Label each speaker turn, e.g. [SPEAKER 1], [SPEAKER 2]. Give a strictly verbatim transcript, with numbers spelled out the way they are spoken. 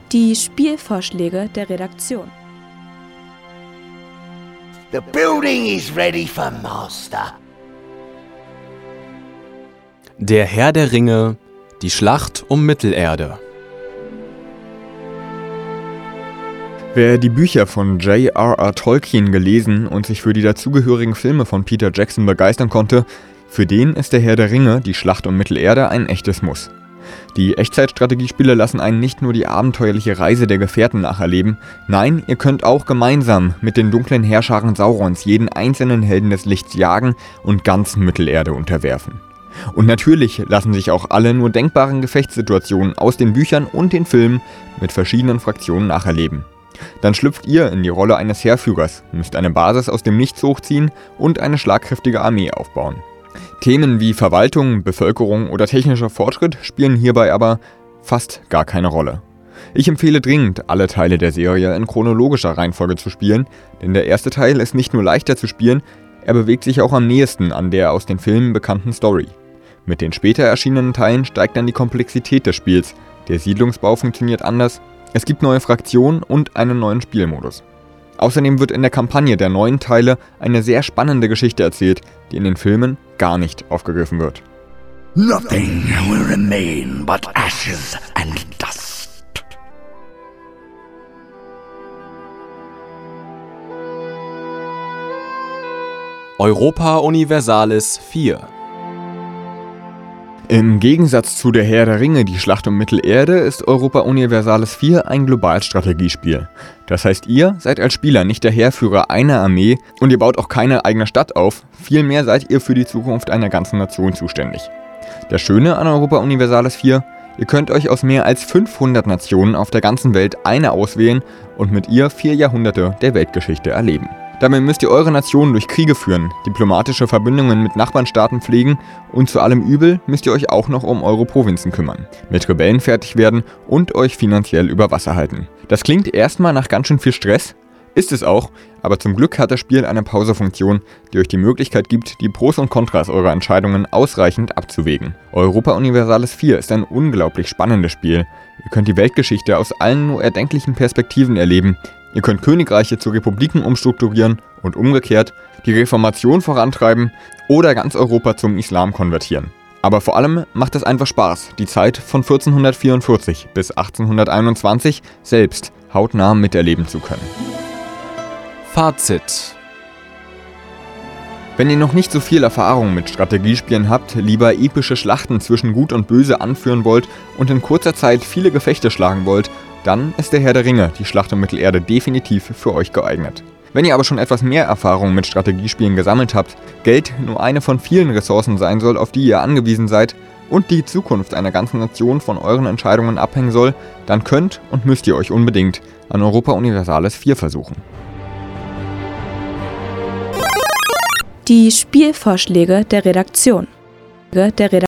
[SPEAKER 1] Die Spielvorschläge der Redaktion.
[SPEAKER 2] The building is ready for master.
[SPEAKER 3] Der Herr der Ringe, die Schlacht um Mittelerde.
[SPEAKER 4] Wer die Bücher von J R R Tolkien gelesen und sich für die dazugehörigen Filme von Peter Jackson begeistern konnte, für den ist der Herr der Ringe, die Schlacht um Mittelerde, ein echtes Muss. Die Echtzeitstrategiespiele lassen einen nicht nur die abenteuerliche Reise der Gefährten nacherleben, nein, ihr könnt auch gemeinsam mit den dunklen Heerscharen Saurons jeden einzelnen Helden des Lichts jagen und ganz Mittelerde unterwerfen. Und natürlich lassen sich auch alle nur denkbaren Gefechtssituationen aus den Büchern und den Filmen mit verschiedenen Fraktionen nacherleben. Dann schlüpft ihr in die Rolle eines Heerführers, müsst eine Basis aus dem Nichts hochziehen und eine schlagkräftige Armee aufbauen. Themen wie Verwaltung, Bevölkerung oder technischer Fortschritt spielen hierbei aber fast gar keine Rolle. Ich empfehle dringend, alle Teile der Serie in chronologischer Reihenfolge zu spielen, denn der erste Teil ist nicht nur leichter zu spielen, er bewegt sich auch am nächsten an der aus den Filmen bekannten Story. Mit den später erschienenen Teilen steigt dann die Komplexität des Spiels, der Siedlungsbau funktioniert anders, es gibt neue Fraktionen und einen neuen Spielmodus. Außerdem wird in der Kampagne der neuen Teile eine sehr spannende Geschichte erzählt, die in den Filmen gar nicht aufgegriffen wird.
[SPEAKER 2] Nothing will remain but ashes and dust.
[SPEAKER 3] Europa Universalis vier.
[SPEAKER 4] Im Gegensatz zu der Herr der Ringe, die Schlacht um Mittelerde, ist Europa Universalis vier ein Globalstrategiespiel. Das heißt, ihr seid als Spieler nicht der Heerführer einer Armee und ihr baut auch keine eigene Stadt auf, vielmehr seid ihr für die Zukunft einer ganzen Nation zuständig. Das Schöne an Europa Universalis vier, ihr könnt euch aus mehr als fünfhundert Nationen auf der ganzen Welt eine auswählen und mit ihr vier Jahrhunderte der Weltgeschichte erleben. Dabei müsst ihr eure Nation durch Kriege führen, diplomatische Verbindungen mit Nachbarnstaaten pflegen und zu allem Übel müsst ihr euch auch noch um eure Provinzen kümmern, mit Rebellen fertig werden und euch finanziell über Wasser halten. Das klingt erstmal nach ganz schön viel Stress, ist es auch, aber zum Glück hat das Spiel eine Pausefunktion, die euch die Möglichkeit gibt, die Pros und Kontras eurer Entscheidungen ausreichend abzuwägen. Europa Universalis vier ist ein unglaublich spannendes Spiel. Ihr könnt die Weltgeschichte aus allen nur erdenklichen Perspektiven erleben. Ihr könnt Königreiche zu Republiken umstrukturieren und umgekehrt die Reformation vorantreiben oder ganz Europa zum Islam konvertieren. Aber vor allem macht es einfach Spaß, die Zeit von vierzehnhundertvierundvierzig bis achtzehnhunderteinundzwanzig selbst hautnah miterleben zu können.
[SPEAKER 3] Fazit.
[SPEAKER 4] Wenn ihr noch nicht so viel Erfahrung mit Strategiespielen habt, lieber epische Schlachten zwischen Gut und Böse anführen wollt und in kurzer Zeit viele Gefechte schlagen wollt, dann ist der Herr der Ringe, die Schlacht um Mittelerde, definitiv für euch geeignet. Wenn ihr aber schon etwas mehr Erfahrung mit Strategiespielen gesammelt habt, Geld nur eine von vielen Ressourcen sein soll, auf die ihr angewiesen seid, und die Zukunft einer ganzen Nation von euren Entscheidungen abhängen soll, dann könnt und müsst ihr euch unbedingt an Europa Universalis vier versuchen.
[SPEAKER 1] Die Spielvorschläge der Redaktion. Der Redaktion.